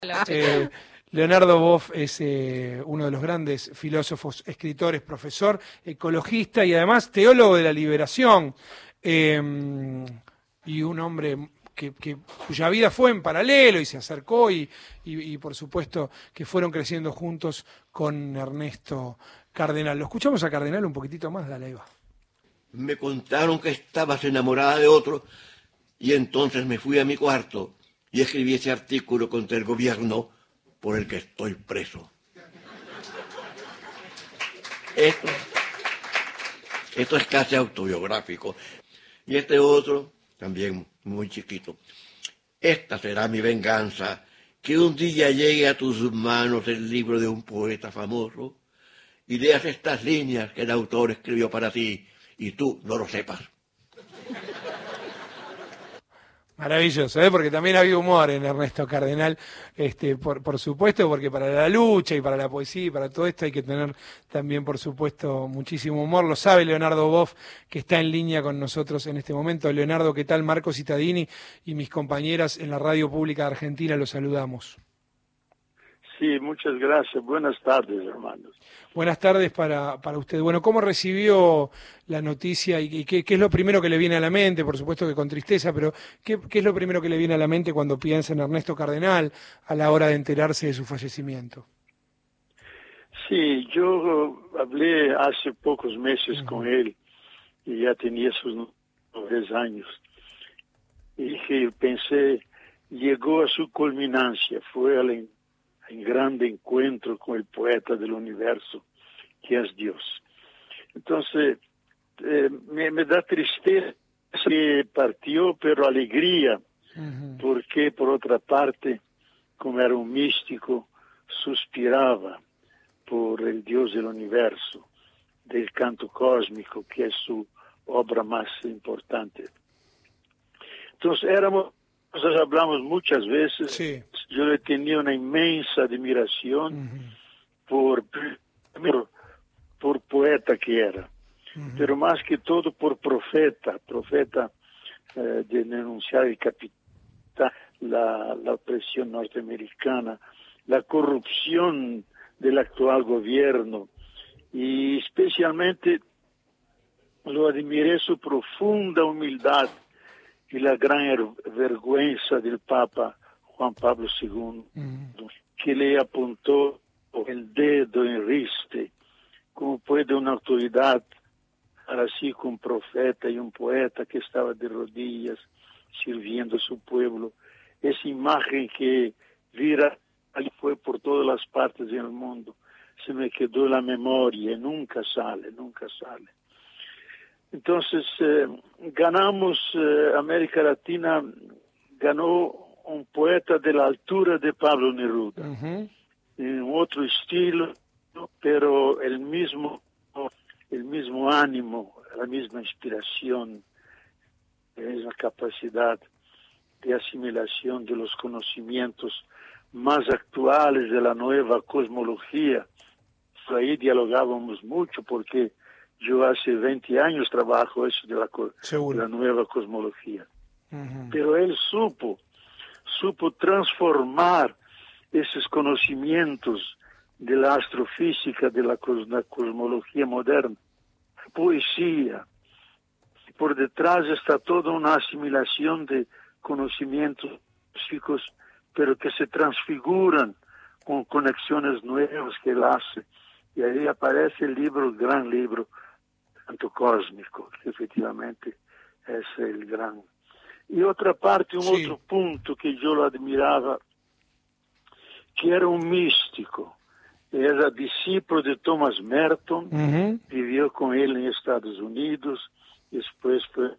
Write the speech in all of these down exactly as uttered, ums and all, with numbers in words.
Eh, Leonardo Boff es eh, uno de los grandes filósofos, escritores, profesor, ecologista y además teólogo de la liberación, eh, y un hombre que, que, cuya vida fue en paralelo y se acercó y, y, y por supuesto que fueron creciendo juntos con Ernesto Cardenal. Lo escuchamos a Cardenal un poquitito más, dale, ahí va. Me contaron que estabas enamorada de otro y entonces me fui a mi cuarto y escribí ese artículo contra el gobierno por el que estoy preso. Esto, esto es casi autobiográfico. Y este otro, también muy chiquito. Esta será mi venganza, que un día llegue a tus manos el libro de un poeta famoso y leas estas líneas que el autor escribió para ti y tú no lo sepas. Maravilloso, ¿eh? Porque también ha habido humor en Ernesto Cardenal, este, por, por supuesto, porque para la lucha y para la poesía y para todo esto hay que tener también, por supuesto, muchísimo humor. Lo sabe Leonardo Boff, que está en línea con nosotros en este momento. Leonardo, ¿qué tal? Marco Cittadini y mis compañeras en la Radio Pública de Argentina, los saludamos. Sí, muchas gracias. Buenas tardes, hermanos. Buenas tardes para, para usted. Bueno, ¿cómo recibió la noticia y, y qué, qué es lo primero que le viene a la mente? Por supuesto que con tristeza, pero ¿qué, qué es lo primero que le viene a la mente cuando piensa en Ernesto Cardenal a la hora de enterarse de su fallecimiento? Sí, yo hablé hace pocos meses uh-huh. con él y ya tenía sus diez años. Y que pensé, llegó a su culminancia, fue al en grande encuentro con el poeta del universo, que es Dios. Entonces, eh, me, me da tristeza que partió, pero alegría, uh-huh. porque por otra parte, como era un místico, suspiraba por el Dios del universo, del canto cósmico, que es su obra más importante. Entonces, éramos... Nosotros hablamos muchas veces, sí. Yo le tenía una inmensa admiración uh-huh. por, por, por poeta que era, uh-huh. pero más que todo por profeta, profeta eh, de denunciar el capital, la, la opresión norteamericana, la corrupción del actual gobierno y especialmente lo admiré su profunda humildad y la gran vergüenza del Papa Juan Pablo segundo, mm. que le apuntó el dedo en riste, como puede una autoridad, así como un profeta y un poeta que estaba de rodillas sirviendo a su pueblo. Esa imagen que vira fue por todas las partes del mundo, se me quedó en la memoria y nunca sale, nunca sale. Entonces, eh, ganamos, eh, América Latina ganó un poeta de la altura de Pablo Neruda, uh-huh. en otro estilo, pero el mismo, el mismo ánimo, la misma inspiración, la misma capacidad de asimilación de los conocimientos más actuales de la nueva cosmología. Ahí dialogábamos mucho porque yo hace veinte años trabajo eso de la, de la nueva cosmología. Uh-huh. Pero él supo, supo transformar esos conocimientos de la astrofísica, de la, cos, la cosmología moderna, poesía. Por detrás está toda una asimilación de conocimientos físicos, pero que se transfiguran con conexiones nuevas que él hace. Y ahí aparece el libro, el gran libro, Canto Cósmico, que efectivamente es el gran. Y otra parte, un sí. otro punto que yo lo admiraba, que era un místico, era discípulo de Thomas Merton, uh-huh. vivió con él en Estados Unidos, después fue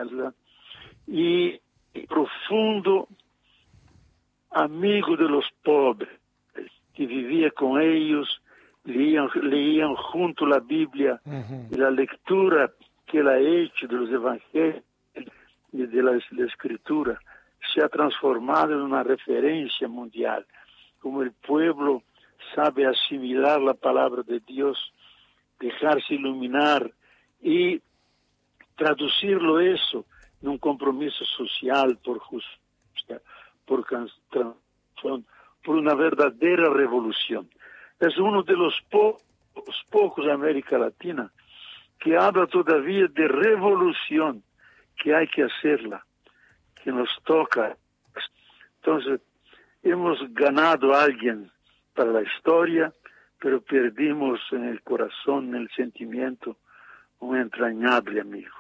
y profundo amigo de los pobres, que vivía con ellos, leían, leían junto la Biblia, uh-huh. y la lectura que él ha hecho de los evangelios y de la, la escritura se ha transformado en una referencia mundial, como el pueblo sabe asimilar la palabra de Dios, dejarse iluminar y traducirlo eso en un compromiso social por justicia, por transformación por una verdadera revolución. Es uno de los, po los pocos de América Latina que habla todavía de revolución, que hay que hacerla, que nos toca. Entonces, hemos ganado a alguien para la historia, pero perdimos en el corazón, en el sentimiento, un entrañable amigo.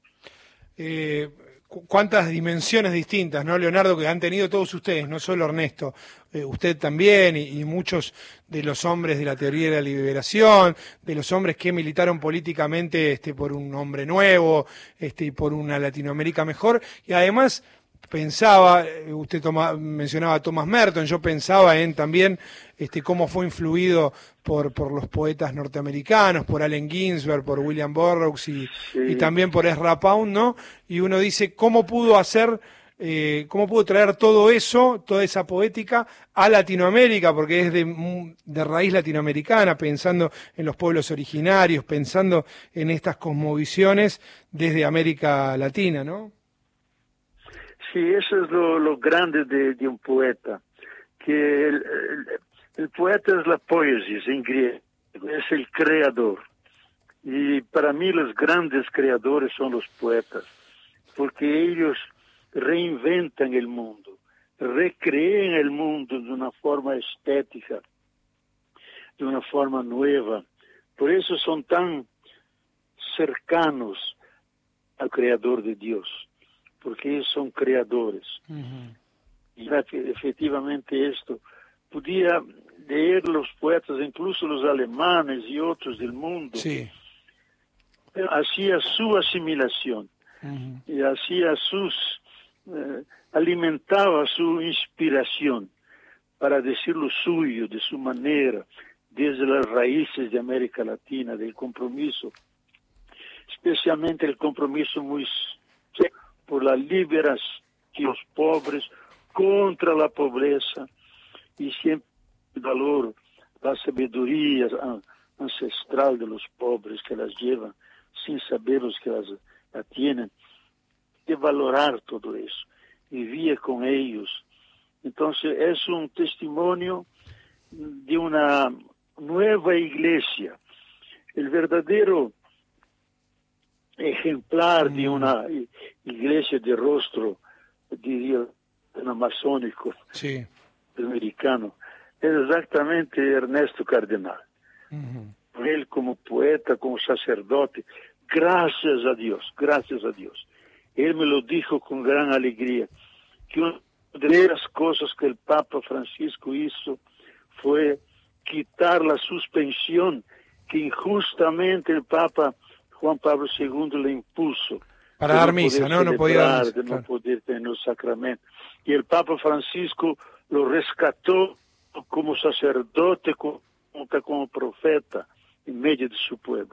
Eh, cuántas dimensiones distintas, ¿no, Leonardo, que han tenido todos ustedes, no solo Ernesto, eh, usted también y, y muchos de los hombres de la teoría de la liberación, de los hombres que militaron políticamente este, por un hombre nuevo, este, y por una Latinoamérica mejor, y además pensaba, usted toma, mencionaba a Thomas Merton, yo pensaba en también este, cómo fue influido por, por los poetas norteamericanos, por Allen Ginsberg, por William Burroughs y, sí. y también por Ezra Pound, ¿no? Y uno dice, ¿cómo pudo hacer, eh, cómo pudo traer todo eso, toda esa poética a Latinoamérica? Porque es de, de raíz latinoamericana, pensando en los pueblos originarios, pensando en estas cosmovisiones desde América Latina, ¿no? Sí, eso es lo, lo grande de, de un poeta, que el, el, el poeta es la poesía en griego, es el creador. Y para mí los grandes creadores son los poetas, porque ellos reinventan el mundo, recrean el mundo de una forma estética, de una forma nueva. Por eso son tan cercanos al creador de Dios, porque ellos son creadores. Uh-huh. Y efectivamente esto, podía leer los poetas, incluso los alemanes y otros del mundo, sí. hacía su asimilación, uh-huh. y hacía sus, eh, alimentaba su inspiración para decir lo suyo, de su manera, desde las raíces de América Latina, del compromiso, especialmente el compromiso muy por la liberación de los pobres, contra la pobreza, y siempre el valor, la sabiduría ancestral de los pobres que las llevan sin saber los que las, la tienen, de valorar todo eso, vivía con ellos. Entonces es un testimonio de una nueva iglesia, el verdadero ejemplar de una iglesia de rostro, diría, amazónico, sí. americano, es exactamente Ernesto Cardenal. Uh-huh. Él como poeta, como sacerdote, gracias a Dios, gracias a Dios. Él me lo dijo con gran alegría, que una de las cosas que el Papa Francisco hizo fue quitar la suspensión que injustamente el Papa Juan Pablo segundo le impuso. Para dar misa, ¿no? No podía dar misa, de no claro. poder tener los sacramentos. Y el Papa Francisco lo rescató como sacerdote, como, como profeta, en medio de su pueblo.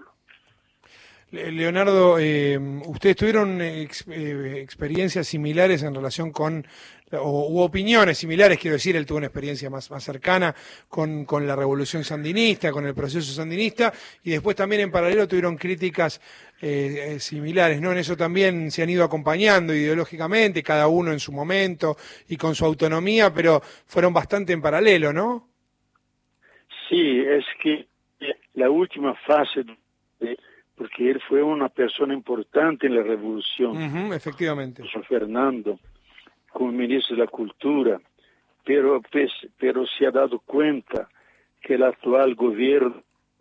Leonardo, eh, ustedes tuvieron ex, eh, experiencias similares en relación con, o u opiniones similares, quiero decir, él tuvo una experiencia más, más cercana con, con la revolución sandinista, con el proceso sandinista, y después también en paralelo tuvieron críticas eh, eh, similares, ¿no? En eso también se han ido acompañando ideológicamente, cada uno en su momento y con su autonomía, pero fueron bastante en paralelo, ¿no? Sí, es que la última fase de... porque él fue una persona importante en la revolución. Uh-huh, efectivamente. San Fernando, como ministro de la Cultura, pero, pues, pero se ha dado cuenta que el actual gobierno,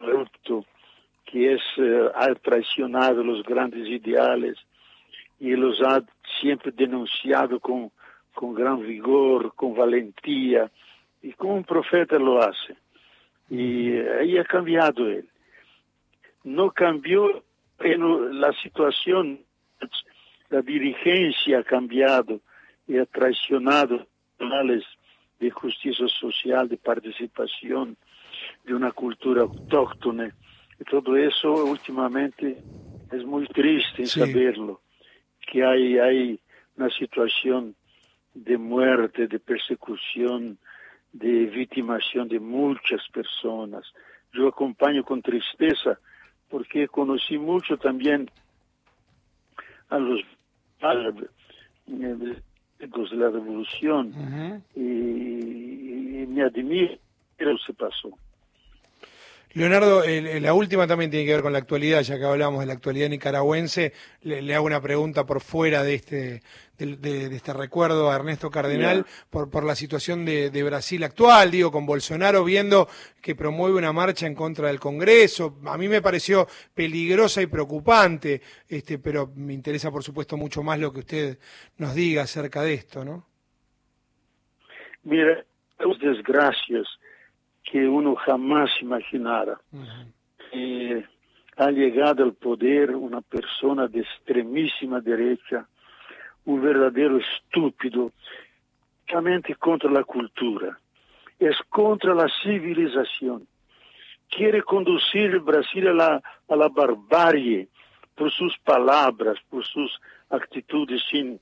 que es, uh, ha traicionado los grandes ideales y los ha siempre denunciado con, con gran vigor, con valentía, y como un profeta lo hace. Y ahí ha cambiado él. No cambió en la situación, la dirigencia ha cambiado y ha traicionado canales de justicia social, de participación, de una cultura autóctona. Y todo eso últimamente es muy triste en sí. saberlo, que hay, hay una situación de muerte, de persecución, de victimación de muchas personas. Yo acompaño con tristeza porque conocí mucho también a los árabes de la revolución, uh-huh. y, y me admira lo que se pasó. Leonardo, eh, la última también tiene que ver con la actualidad, ya que hablamos de la actualidad nicaragüense. Le, le hago una pregunta por fuera de este de, de, de este recuerdo a Ernesto Cardenal, yeah. por, por la situación de, de Brasil actual, digo, con Bolsonaro viendo que promueve una marcha en contra del Congreso. A mí me pareció peligrosa y preocupante, este, pero me interesa, por supuesto, mucho más lo que usted nos diga acerca de esto, ¿no? Mira, las desgracias que uno jamás imaginara. Uh-huh. Eh, ha llegado al poder una persona de extremísima derecha, un verdadero estúpido, realmente contra la cultura, es contra la civilización. Quiere conducir Brasil a la, a la barbarie por sus palabras, por sus actitudes sin,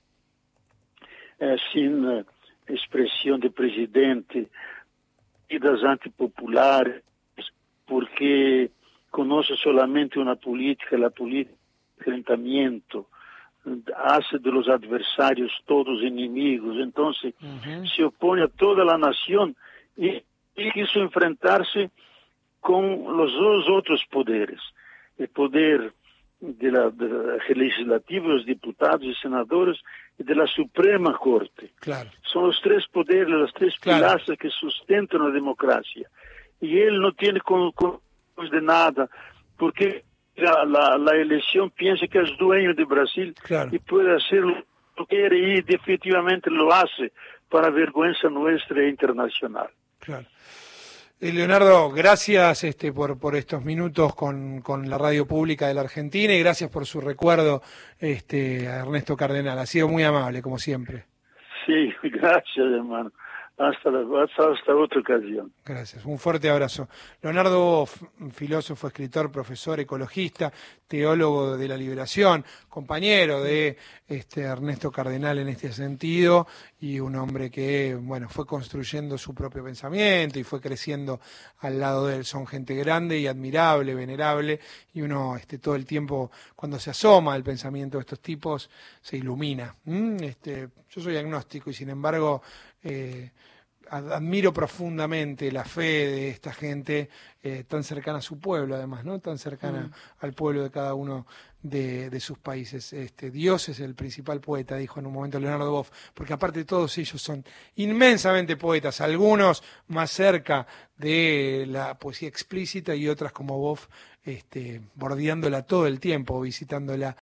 eh, sin eh, expresión de presidente, medidas antipopulares, porque conoce solamente una política, la política de enfrentamiento, hace de los adversarios todos enemigos, entonces uh-huh. se opone a toda la nación y, y quiso enfrentarse con los dos otros poderes, el poder de la, de la legislativa, los diputados y senadores, y de la Suprema Corte. Claro. Son los tres poderes, las tres claro. pilastras que sustentan la democracia. Y él no tiene control de nada, porque la, la, la elección piensa que es dueño de Brasil claro. y puede hacer lo que quiere y definitivamente lo hace para vergüenza nuestra e internacional. Claro. Leonardo, gracias este, por, por estos minutos con, con la radio pública de la Argentina y gracias por su recuerdo este, a Ernesto Cardenal. Ha sido muy amable, como siempre. Sí, gracias, hermano. Hasta, la, hasta, hasta otra ocasión. Gracias, un fuerte abrazo. Leonardo Boff, filósofo, escritor, profesor, ecologista, teólogo de la liberación, compañero de este, Ernesto Cardenal en este sentido, y un hombre que bueno fue construyendo su propio pensamiento y fue creciendo al lado de él. Son gente grande y admirable, venerable, y uno este, todo el tiempo, cuando se asoma al pensamiento de estos tipos, se ilumina. ¿Mm? Este, yo soy agnóstico y sin embargo... Eh, admiro profundamente la fe de esta gente eh, tan cercana a su pueblo, además, ¿no? Tan cercana mm. al pueblo de cada uno de, de sus países. Este, Dios es el principal poeta, dijo en un momento Leonardo Boff, porque aparte de todos ellos son inmensamente poetas, algunos más cerca de la poesía explícita y otras como Boff, este, bordeándola todo el tiempo, visitándola